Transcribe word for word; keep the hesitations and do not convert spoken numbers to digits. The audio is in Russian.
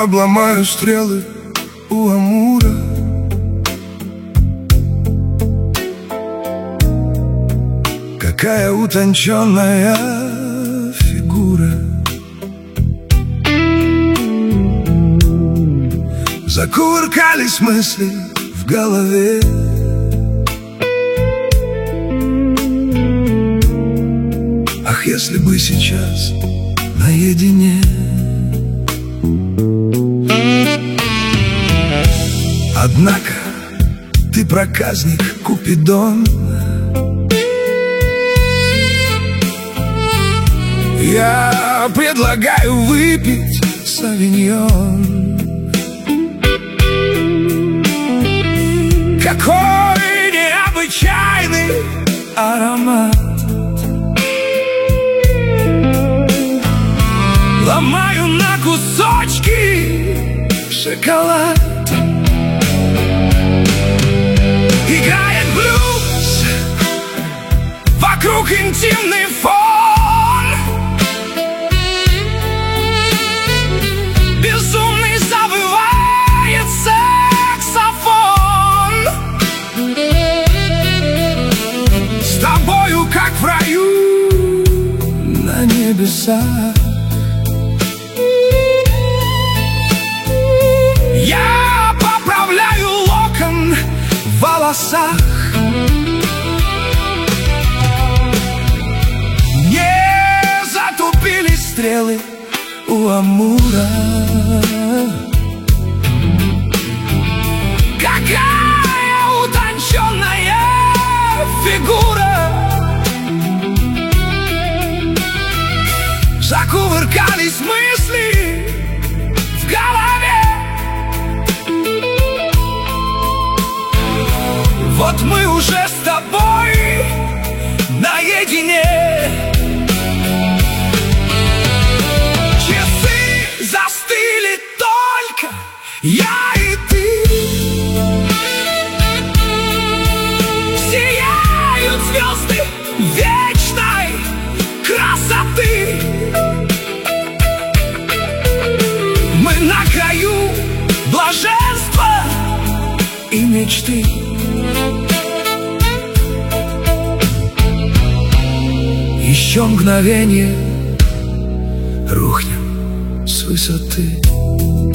обломаю стрелы у Амура. Какая утонченная фигура. Закувыркались мысли в голове. Ах, если бы сейчас наедине. Однако ты проказник, Купидон. Я предлагаю выпить савиньон. Какой необычайный аромат. Ломаю на кусочки шоколад. Играет блюз, вокруг интимный фон. Безумный завывает саксофон. С тобою, как в раю на небесах. Я поправляю локон в волосах. Не затупили стрелы у Амура. Какая утонченная фигура. Закувыркались мысли в голове. Вот мы уже с тобой наедине. Часы застыли только я и ты. Сияют звезды вечной красоты. Мы на краю блаженства и мечты. Еще мгновение рухнем с высоты.